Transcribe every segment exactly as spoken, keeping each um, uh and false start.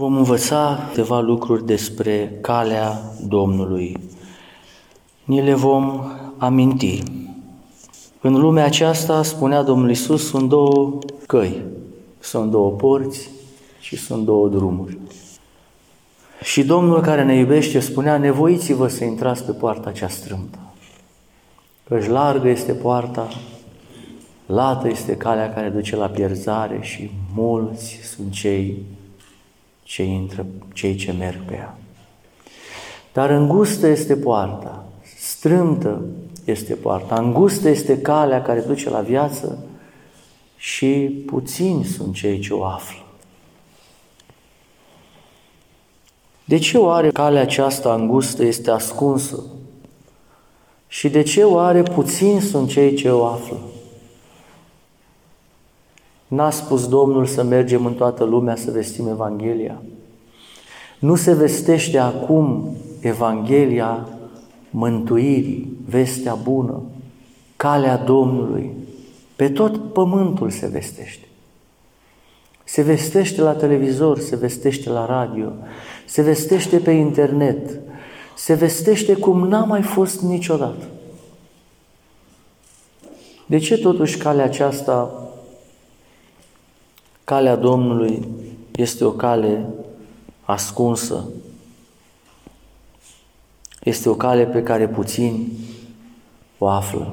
vom învăța câteva lucruri despre calea Domnului. Ni le vom aminti. În lumea aceasta, spunea Domnul Iisus, sunt două căi, sunt două porți și sunt două drumuri. Și Domnul care ne iubește spunea, nevoiți-vă să intrați pe poarta cea strâmtă, căci largă este poarta, lată este calea care duce la pierzare și mulți sunt cei ce intră, cei ce merg pe ea. Dar îngustă este poarta, strâmtă este poarta, îngustă este calea care duce la viață și puțini sunt cei ce o află. De ce oare calea aceasta îngustă este ascunsă? Și de ce oare puțini sunt cei ce o află? N-a spus Domnul să mergem în toată lumea să vestim Evanghelia? Nu se vestește acum Evanghelia mântuirii, vestea bună, calea Domnului? Pe tot pământul se vestește. Se vestește la televizor, se vestește la radio, se vestește pe internet, se vestește cum n-a mai fost niciodată. De ce totuși calea aceasta, calea Domnului, este o cale ascunsă? Este o cale pe care puțini o află.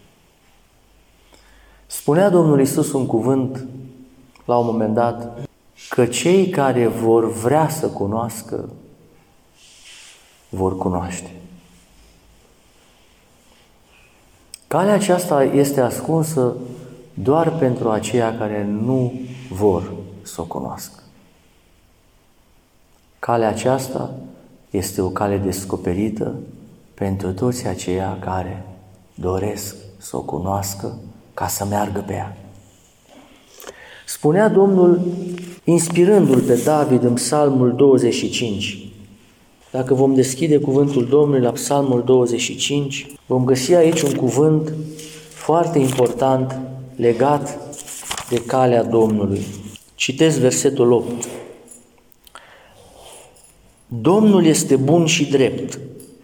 Spunea Domnul Iisus un cuvânt la un moment dat, că cei care vor vrea să cunoască, vor cunoaște. Calea aceasta este ascunsă doar pentru aceia care nu vor să o cunoască. Calea aceasta este o cale descoperită pentru toți aceia care doresc să o cunoască ca să meargă pe ea. Spunea Domnul, inspirându-l pe David în Psalmul douăzeci și cinci. Dacă vom deschide cuvântul Domnului la Psalmul douăzeci și cinci, vom găsi aici un cuvânt foarte important legat de calea Domnului. Citesc versetul opt. Domnul este bun și drept,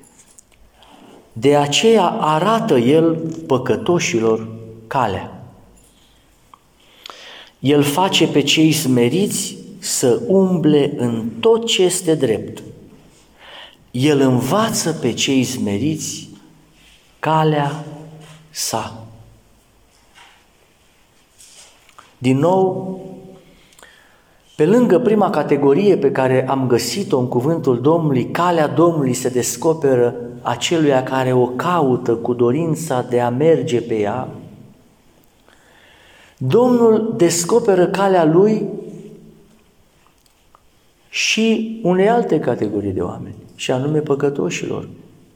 de aceea arată El păcătoșilor calea. El face pe cei smeriți să umble în tot ce este drept. El învață pe cei smeriți calea sa. Din nou, pe lângă prima categorie pe care am găsit-o în cuvântul Domnului, calea Domnului se descoperă aceluia care o caută cu dorința de a merge pe ea. Domnul descoperă calea Lui și unei alte categorii de oameni, și anume păcătoșilor,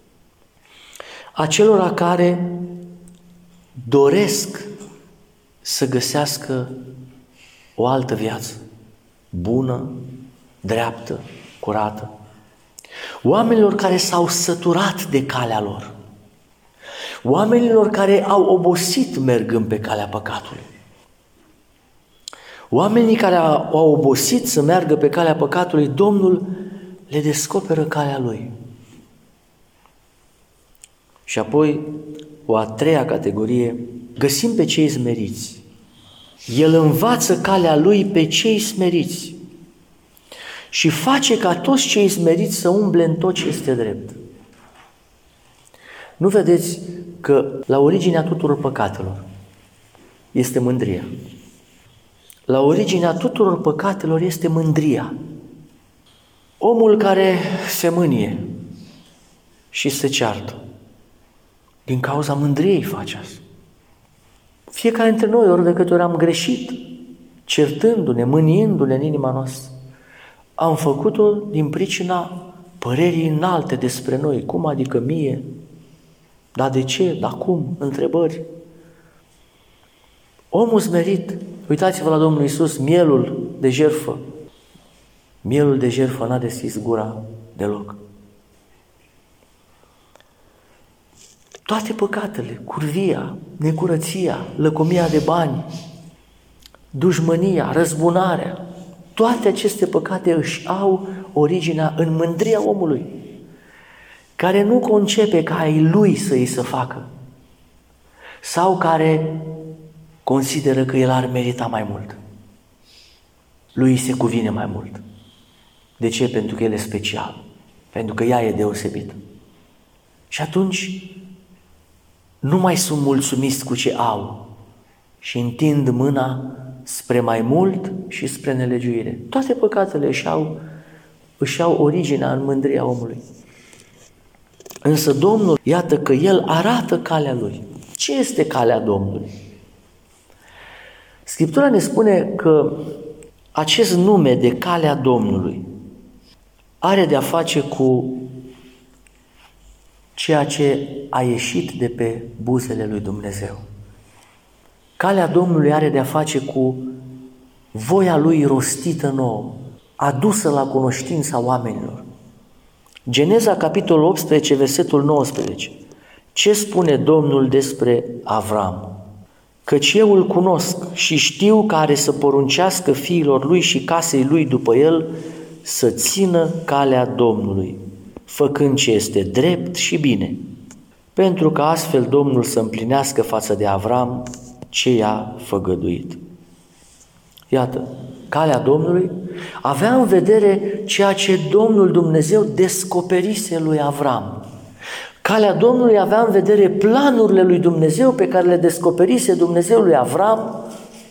acelora care doresc să găsească o altă viață, bună, dreaptă, curată. Oamenilor care s-au săturat de calea lor, oamenilor care au obosit mergând pe calea păcatului. Oamenii care au obosit să meargă pe calea păcatului, Domnul le descoperă calea Lui. Și apoi, o a treia categorie, găsim pe cei smeriți. El învață calea Lui pe cei smeriți și face ca toți cei smeriți să umble în tot ce este drept. Nu vedeți că la originea tuturor păcatelor este mândria? La originea tuturor păcatelor este mândria. Omul care se mânie și se ceartă, din cauza mândriei face asta. Fiecare dintre noi, ori de câte ori am greșit, certându-ne, mâniindu-ne în inima noastră, am făcut-o din pricina părerii înalte despre noi. Cum adică mie? Dar de ce? Dar cum? Întrebări. Omul smerit, uitați-vă la Domnul Iisus, mielul de jertfă. Mielul de jertfă n-a deschis gura deloc. Toate păcatele, curvia, necurăția, lăcomia de bani, dușmânia, răzbunarea, Toate aceste păcate își au originea în mândria omului, care nu concepe ca ai lui să îi se facă, sau care consideră că el ar merita mai mult. Lui se cuvine mai mult. De ce? Pentru că el e special, pentru că ea e deosebită. Și atunci nu mai sunt mulțumiți cu ce au și întind mâna spre mai mult și spre nelegiuire. Toate păcatele își au, își au originea în mândria omului. Însă Domnul, iată că El arată calea Lui. Ce este calea Domnului? Scriptura ne spune că acest nume de calea Domnului are de-a face cu ceea ce a ieșit de pe buzele lui Dumnezeu. Calea Domnului are de-a face cu voia Lui rostită nouă, adusă la cunoștința oamenilor. Geneza, capitolul optsprezece, versetul nouăsprezece. Ce spune Domnul despre Avram? Căci eu îl cunosc și știu că are să poruncească fiilor lui și casei lui după el să țină calea Domnului, făcând ce este drept și bine, pentru că astfel Domnul să împlinească față de Avram ce i-a făgăduit. Iată, calea Domnului avea în vedere ceea ce Domnul Dumnezeu descoperise lui Avram. Calea Domnului avea în vedere planurile lui Dumnezeu pe care le descoperise Dumnezeu lui Avram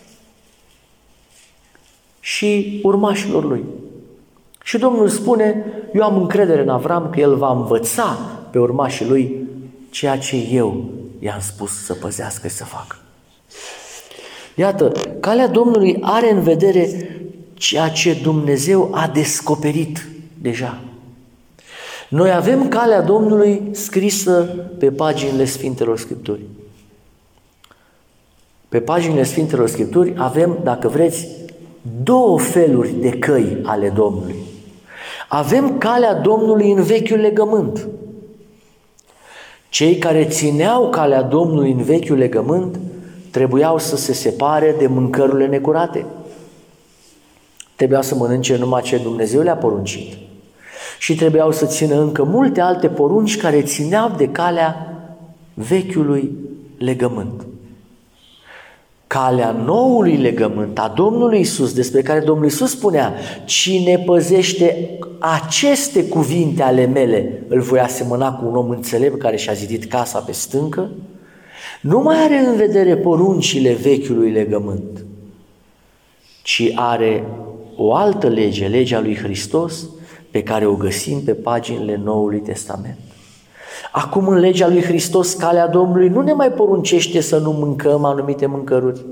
și urmașilor lui. Și Domnul spune, eu am încredere în Avram că el va învăța pe urmașii lui ceea ce eu i-am spus să păzească și să facă. Iată, calea Domnului are în vedere ceea ce Dumnezeu a descoperit deja. Noi avem calea Domnului scrisă pe paginile Sfintelor Scripturi. Pe paginile Sfintelor Scripturi avem, dacă vreți, două feluri de căi ale Domnului. Avem calea Domnului în Vechiul Legământ. Cei care țineau calea Domnului în Vechiul Legământ trebuiau să se separe de mâncărurile necurate. Trebuiau să mănânce numai ce Dumnezeu le-a poruncit. Și trebuiau să țină încă multe alte porunci care țineau de calea Vechiului Legământ. Calea noului legământ a Domnului Iisus, despre care Domnul Iisus spunea, cine păzește aceste cuvinte ale mele, îl voi asemăna cu un om înțelept care și-a zidit casa pe stâncă, nu mai are în vedere poruncile vechiului legământ, ci are o altă lege, legea lui Hristos, pe care o găsim pe paginile Noului Testament. Acum în legea lui Hristos, calea Domnului nu ne mai poruncește să nu mâncăm anumite mâncăruri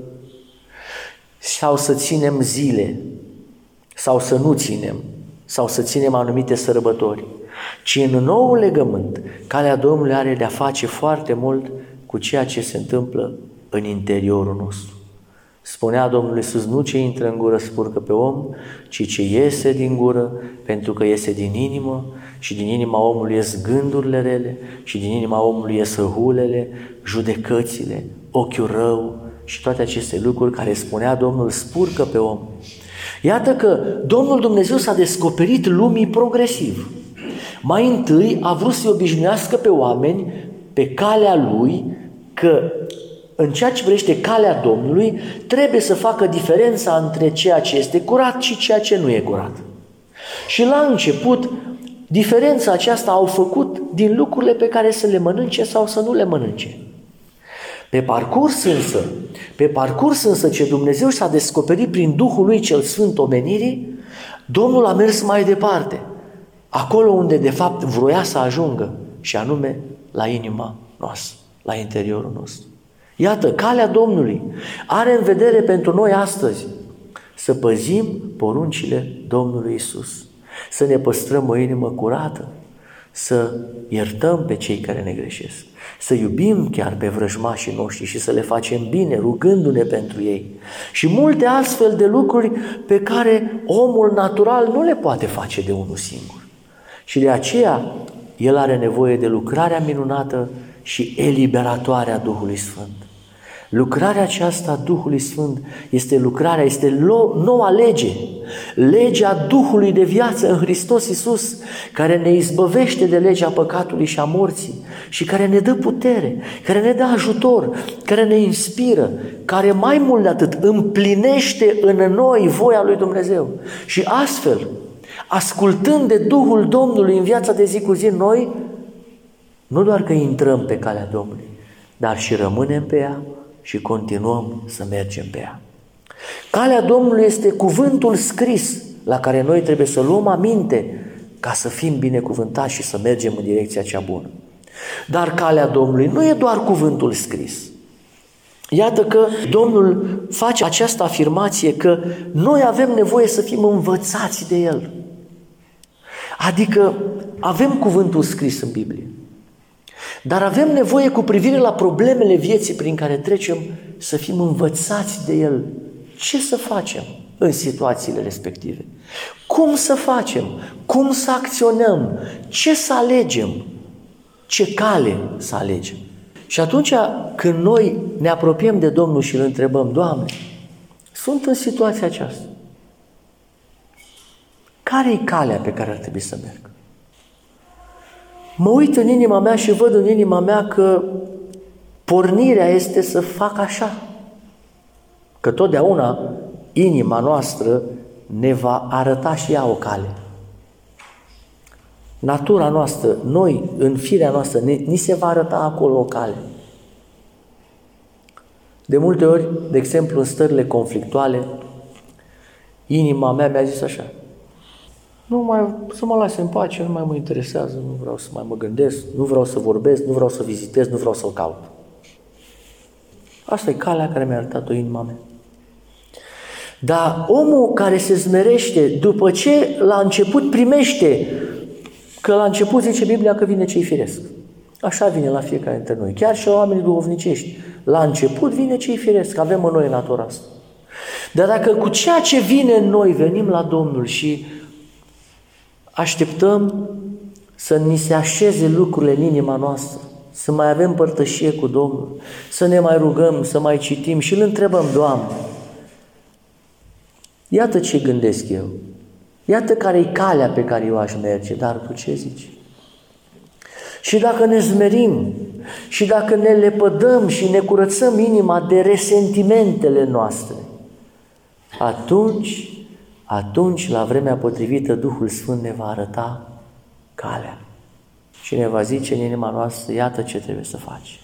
sau să ținem zile sau să nu ținem sau să ținem anumite sărbători, ci în noul legământ, calea Domnului are de-a face foarte mult cu ceea ce se întâmplă în interiorul nostru. Spunea Domnul Iisus, nu ce intră în gură spurcă pe om, ci ce iese din gură, pentru că iese din inimă și din inima omului ies gândurile rele și din inima omului ies hulele, judecățile, ochiul rău și toate aceste lucruri care spunea Domnul spurcă pe om. Iată că Domnul Dumnezeu s-a descoperit lumii progresiv. Mai întâi a vrut să-i obișnuiască pe oameni pe calea Lui, că în ceea ce privește calea Domnului, trebuie să facă diferența între ceea ce este curat și ceea ce nu e curat. Și la început, diferența aceasta au făcut din lucrurile pe care să le mănânce sau să nu le mănânce. Pe parcurs însă, pe parcurs însă ce Dumnezeu s-a descoperit prin Duhul Lui cel Sfânt omenirii, Domnul a mers mai departe, acolo unde de fapt vroia să ajungă, și anume la inima noastră, la interiorul nostru. Iată, calea Domnului are în vedere pentru noi astăzi să păzim poruncile Domnului Iisus, să ne păstrăm o inimă curată, să iertăm pe cei care ne greșesc, să iubim chiar pe vrăjmașii noștri și să le facem bine, rugându-ne pentru ei. Și multe astfel de lucruri pe care omul natural nu le poate face de unul singur. Și de aceea el are nevoie de lucrarea minunată și eliberatoare a Duhului Sfânt. Lucrarea aceasta a Duhului Sfânt este lucrarea, este noua lege, legea Duhului de viață în Hristos Iisus, care ne izbăvește de legea păcatului și a morții și care ne dă putere, care ne dă ajutor, care ne inspiră, care mai mult de atât împlinește în noi voia lui Dumnezeu. Și astfel, ascultând de Duhul Domnului în viața de zi cu zi, noi nu doar că intrăm pe calea Domnului, dar și rămânem pe ea și continuăm să mergem pe ea. Calea Domnului este cuvântul scris la care noi trebuie să luăm aminte ca să fim binecuvântați și să mergem în direcția cea bună. Dar calea Domnului nu e doar cuvântul scris. Iată că Domnul face această afirmație că noi avem nevoie să fim învățați de El. Adică avem cuvântul scris în Biblie, dar avem nevoie cu privire la problemele vieții prin care trecem să fim învățați de El. Ce să facem în situațiile respective? Cum să facem? Cum să acționăm? Ce să alegem? Ce cale să alegem? Și atunci când noi ne apropiem de Domnul și îl întrebăm: Doamne, sunt în situația aceasta, care e calea pe care ar trebui să merg? Mă uit în inima mea și văd în inima mea că pornirea este să fac așa. Că totdeauna inima noastră ne va arăta și ea o cale. Natura noastră, noi, în firea noastră, ne, ni se va arăta acolo o cale. De multe ori, de exemplu, în stările conflictuale, inima mea mi-a zis așa: nu mai, să mă lase în pace, nu mai mă interesează, nu vreau să mai mă gândesc, nu vreau să vorbesc, nu vreau să vizitez, nu vreau să-L caut. Asta e calea care mi-a arătat-o inima mea. Dar omul care se smerește, după ce la început primește, că la început zice Biblia că vine ce-i firesc. Așa vine la fiecare dintre noi. Chiar și la oamenii duhovnicești. La început vine ce-i firesc, avem în noi natura asta. Dar dacă cu ceea ce vine în noi venim la Domnul și așteptăm să ni se așeze lucrurile în inima noastră, să mai avem părtășie cu Domnul, să ne mai rugăm, să mai citim și îl întrebăm: Doamne, iată ce gândesc eu, iată care-i calea pe care eu aș merge, dar Tu ce zici? Și dacă ne zmerim și dacă ne lepădăm și ne curățăm inima de resentimentele noastre, atunci, atunci, la vremea potrivită, Duhul Sfânt ne va arăta calea și ne va zice în inima noastră: iată ce trebuie să faci.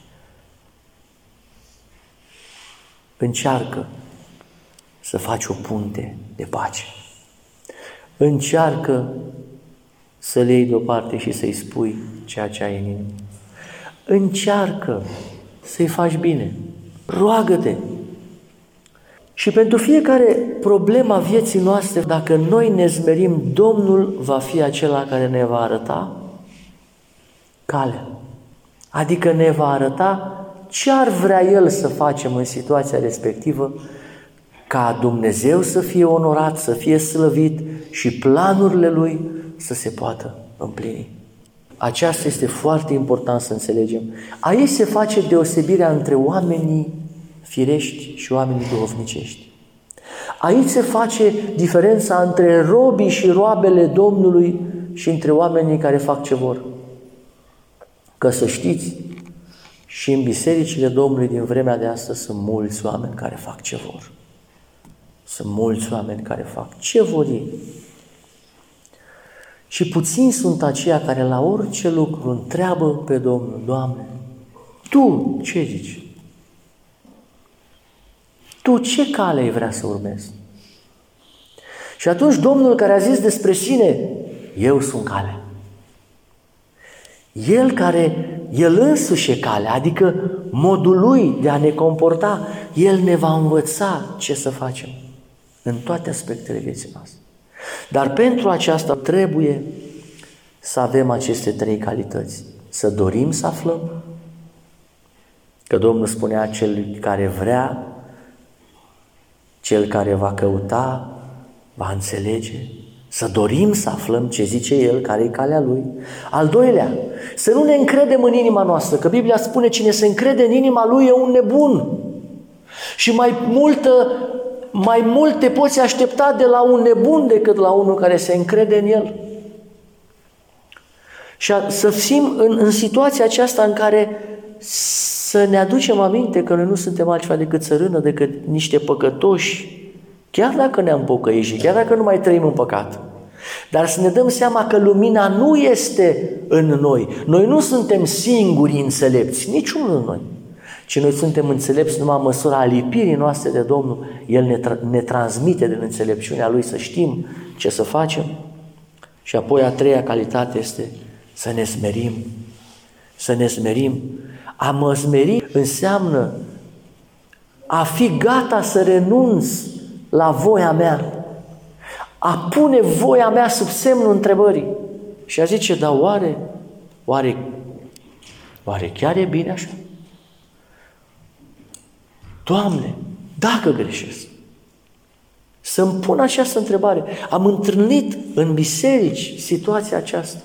Încearcă să faci o punte de pace. Încearcă să le iei deoparte și să-i spui ceea ce ai în inimă. Încearcă să-i faci bine. Roagă-te. Și pentru fiecare problema vieții noastre, dacă noi ne zmerim, Domnul va fi acela care ne va arăta calea. Adică ne va arăta ce ar vrea El să facem în situația respectivă, ca Dumnezeu să fie onorat, să fie slăvit și planurile Lui să se poată împlini. Aceasta este foarte important să înțelegem. Aici se face deosebirea între oamenii firești și oamenii duhovnicești. Aici se face diferența între robii și roabele Domnului și între oamenii care fac ce vor. Că să știți, și în bisericile Domnului din vremea de astăzi sunt mulți oameni care fac ce vor. Sunt mulți oameni care fac ce vor ei. Și puțini sunt aceia care la orice lucru întreabă pe Domnul: Doamne, Tu ce zici? Tu ce cale ai vrea să urmezi? Și atunci Domnul, care a zis despre sine: eu sunt calea. El care, El însuși e calea, adică modul Lui de a ne comporta, El ne va învăța ce să facem în toate aspectele vieții noastre. Dar pentru aceasta trebuie să avem aceste trei calități. Să dorim să aflăm, că Domnul spunea: cel care vrea, cel care va căuta, va înțelege. Să dorim să aflăm ce zice El, care e calea Lui. Al doilea, să nu ne încredem în inima noastră, că Biblia spune: cine se încrede în inima lui e un nebun. Și mai multă, mai mult te poți aștepta de la un nebun decât la unul care se încrede în el. Și a, să fim în, în situația aceasta în care să ne aducem aminte că noi nu suntem altceva decât țărână, decât niște păcătoși, chiar dacă ne-am pocăit și chiar dacă nu mai trăim în păcat. Dar să ne dăm seama că lumina nu este în noi. Noi nu suntem singuri înțelepți, niciunul din noi. Ci noi suntem înțelepți numai în măsura alipirii noastre de Domnul. El ne, tra- ne transmite din înțelepciunea Lui să știm ce să facem. Și apoi a treia calitate este să ne smerim. Să ne smerim. A mă smeri înseamnă a fi gata să renunț la voia mea, a pune voia mea sub semnul întrebării și a zice, dar oare, oare, oare chiar e bine așa? Doamne, dacă greșesc, să-mi pun această întrebare. Am întâlnit în biserici situația aceasta.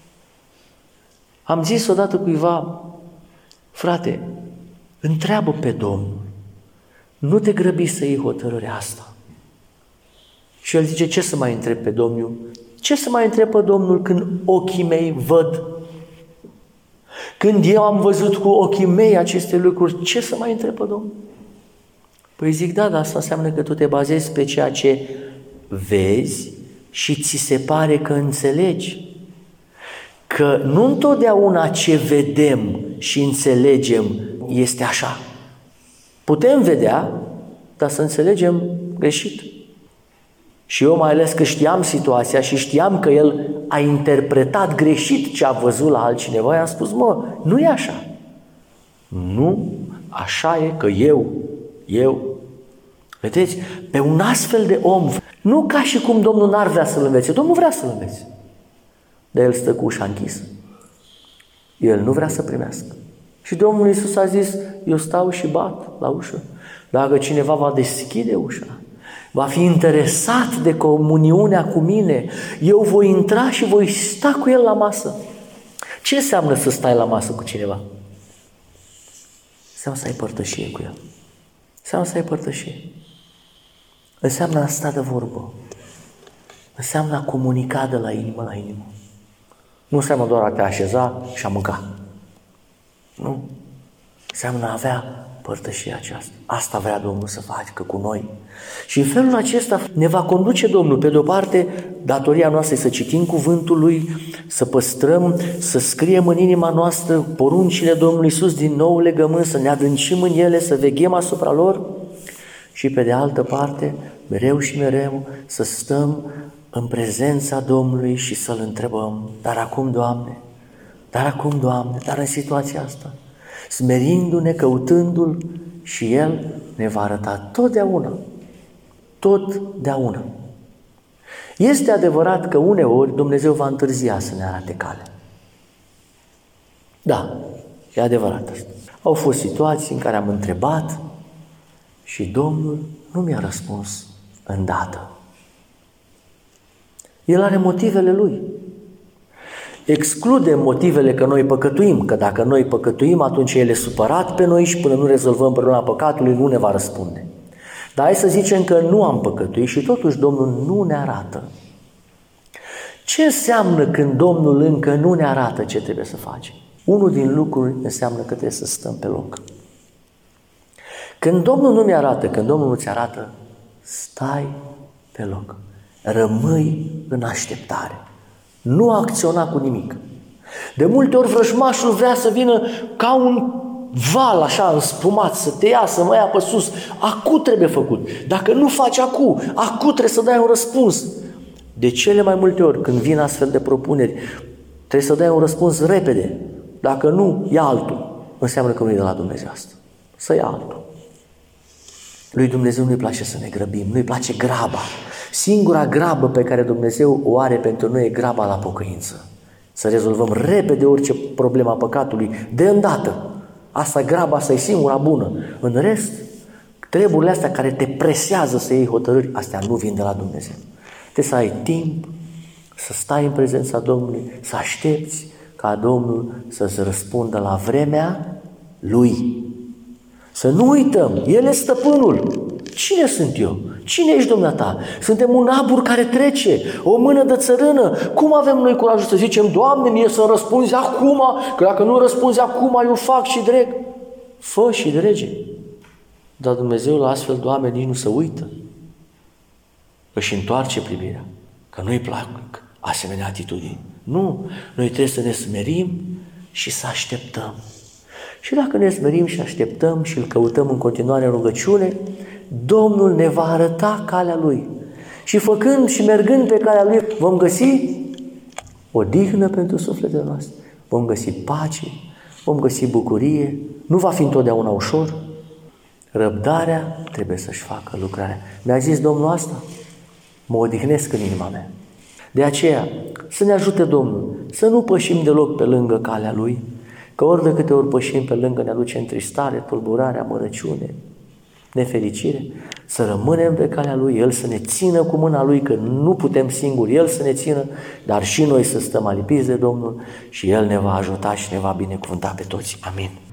Am zis odată cuiva, frate, întreabă pe Domnul, nu te grăbi să iei hotărârea asta. Și el zice, ce să mai întreb pe Domnul? Ce să mai întreb pe Domnul când ochii mei văd? Când eu am văzut cu ochii mei aceste lucruri, ce să mai întreb pe Domnul? Păi zic, da, dar asta înseamnă că tu te bazezi pe ceea ce vezi și ți se pare că înțelegi. Că nu întotdeauna ce vedem și înțelegem este așa. Putem vedea, dar să înțelegem greșit. Și eu mai ales că știam situația și știam că el a interpretat greșit ce a văzut la altcineva, i-am spus, mă, nu e așa. Nu, așa e că eu, eu. Vedeți, pe un astfel de om, nu ca și cum Domnul n-ar vrea să-l învețe, Domnul vrea să-l învețe. Dar el stă cu ușa închisă. El nu vrea să primească. Și Domnul Iisus a zis, eu stau și bat la ușă. Dacă cineva va deschide ușa, va fi interesat de comuniunea cu mine, eu voi intra și voi sta cu el la masă. Ce înseamnă să stai la masă cu cineva? Înseamnă să ai părtășie cu el. Înseamnă să ai părtășie. Înseamnă a sta de vorbă. Înseamnă a comunica de la inimă la inimă. Nu înseamnă doar a te așeza și a mânca. Nu. Înseamnă a avea părtășia aceasta. Asta vrea Domnul să facă cu noi. Și în felul acesta ne va conduce Domnul. Pe de-o parte, datoria noastră e să citim cuvântul Lui, să păstrăm, să scriem în inima noastră poruncile Domnului Iisus din nou legământ, să ne adâncim în ele, să veghem asupra lor. Și pe de altă parte, mereu și mereu, să stăm în prezența Domnului și să-L întrebăm, dar acum, Doamne, dar acum, Doamne, dar în situația asta, smerindu-ne, căutându-L, și El ne va arăta totdeauna, totdeauna. Este adevărat că uneori Dumnezeu va întârzia să ne arate calea. Da, e adevărat asta. Au fost situații în care am întrebat și Domnul nu mi-a răspuns îndată. El are motivele Lui. Excludem motivele că noi păcătuim, că dacă noi păcătuim, atunci El e supărat pe noi și până nu rezolvăm problema păcatului, nu ne va răspunde. Dar hai să zicem că nu am păcătuit și totuși Domnul nu ne arată. Ce înseamnă când Domnul încă nu ne arată ce trebuie să facem? Unul din lucruri înseamnă că trebuie să stăm pe loc. Când Domnul nu mi-arată, când Domnul nu-ți arată, stai pe loc. Rămâi în așteptare. Nu acționa cu nimic. De multe ori vrăjmașul vrea să vină ca un val așa înspumat, să te ia, să mă ia pe sus. Acu trebuie făcut. Dacă nu faci acu, acu trebuie să dai un răspuns. De cele mai multe ori, când vin astfel de propuneri, trebuie să dai un răspuns repede. Dacă nu, ia altul. Înseamnă că nu e de la Dumnezeu asta. Să ia altul. Lui Dumnezeu nu-i place să ne grăbim, nu-i place graba. Singura grabă pe care Dumnezeu o are pentru noi e graba la pocăință. Să rezolvăm repede orice problemă a păcatului, de îndată. Asta, graba asta e singura bună. În rest, treburile astea care te presează să iei hotărâri, astea nu vin de la Dumnezeu. Trebuie să ai timp, să stai în prezența Domnului, să aștepți ca Domnul să-ți răspundă la vremea Lui. Să nu uităm, El e stăpânul. Cine sunt eu? Cine ești dumneata? Suntem un abur care trece, o mână de țărână. Cum avem noi curajul să zicem, Doamne, mie să răspunzi acum, că dacă nu răspunzi acum, eu fac și dreg. Fă și drege. Dar Dumnezeu la astfel de oameni nici nu se uită. Își întoarce privirea, că nu-i plac asemenea atitudini. Nu, noi trebuie să ne smerim și să așteptăm. Și dacă ne smerim și așteptăm și îl căutăm în continuare în rugăciune, Domnul ne va arăta calea Lui. Și făcând și mergând pe calea Lui, vom găsi odihnă pentru sufletele noastre, vom găsi pace, vom găsi bucurie, nu va fi întotdeauna ușor. Răbdarea trebuie să-și facă lucrarea. Mi-a zis Domnul asta, mă odihnesc în inima mea. De aceea, să ne ajute Domnul să nu pășim deloc pe lângă calea Lui, că ori de câte ori pășim pe lângă ne aduce întristare, tulburare, amărăciune, nefericire, să rămânem pe calea Lui, El să ne țină cu mâna Lui, că nu putem singuri, El să ne țină, dar și noi să stăm alipiți de Domnul și El ne va ajuta și ne va binecuvânta pe toți. Amin.